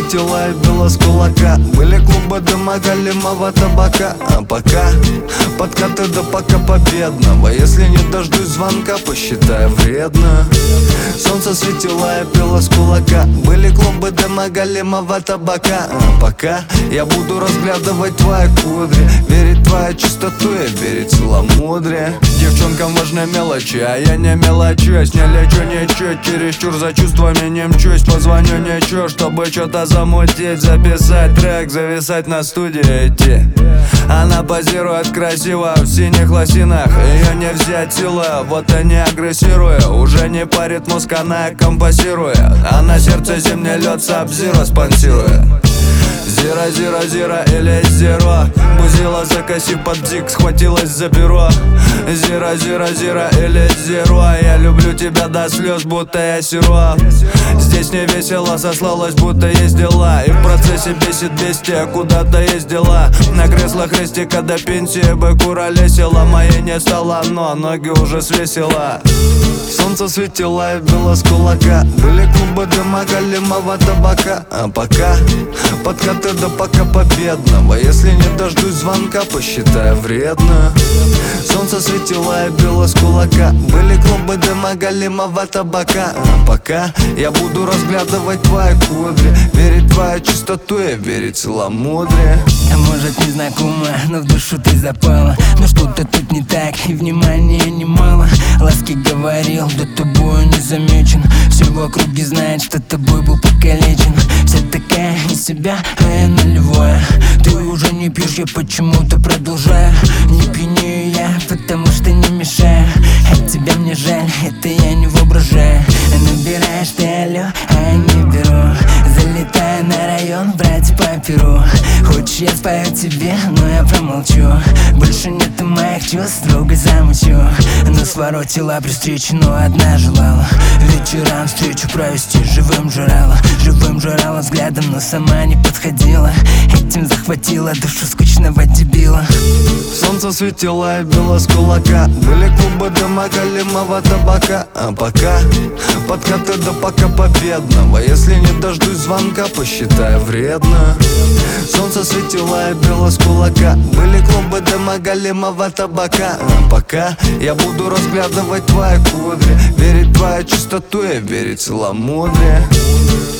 светила и била с кулака. Были клубы дыма галимого табака. А пока подкаты да пока победного. Если не дождусь звонка, посчитаю вредно. Солнце светило и пило с кулака. Были клубы дыма галимого табака. А пока я буду разглядывать твои кудри, верить в твою чистоту и верить в целомудрие. Девчонкам важны мелочи, а я не мелочусь. Не лечу ничуть, чересчур за чувствами не мчусь. Позвоню ничего, чтобы что-то замутить, записать трек, зависать на студии идти. Она позирует красиво в синих лосинах. Ее не взять силой, вот и не агрессируя. Уже не парит мозг, она компасирует. А на сердце зимний лед Саб-Зиро спонсирует. Зира, зира, зира или зеро. Бузила закосив под бзик, схватилась за перо. Зира, зира, зира или зеро. Я люблю тебя до слез, будто я сироп. Здесь не весело, сослалась, будто есть дела. И в процессе бесит бестия, куда-то есть дела. На креслах рестика до пенсии бы куролесила. Моей не стало, но ноги уже свесила. Солнце светило и било с кулака. Были клубы дыма галимого табака. А пока подкаты да пока победного. Если не дождусь звонка, посчитаю вредно. Солнце светило и било с кулака. Были клубы дыма галимого табака. А пока я буду разглядывать твои кудри, верить в твою чистоту и верить в целомудрие. А может не знакома, но в душу ты запала. Но что-то тут не так, и внимания немало. Ласки говорил, да тобою не замечен. Все в округе знает, что тобой был покалечен. Вся такая из себя, а я нулевое. Ты уже не пьешь, я почему-то продолжаю. Не пьянею я, потому что не мешаю. От тебя мне жаль, это я не воображаю. Набираешь ты алло, а я не беру. Залетаю на район, брать по перу. Хочешь, я спою тебе, но я промолчу. Больше нету моих чувств, строго замучу. Но своротила при встрече, но одна желала вечерам встречу провести живым жрала. Живым жрала взглядом, но сама не подходила. Этим захватила душу скучного дебила. Солнце светило и било с кулака. Были клубы дыма галимого табака. А пока подкаты да пока победного. Если не дождусь звонка, посчитаю вредно. Солнце светило и било с кулака. Были клубы дыма галимого табака. А пока я буду разглядывать твои кудри, верить в твою чистоту и верить в целомудрие.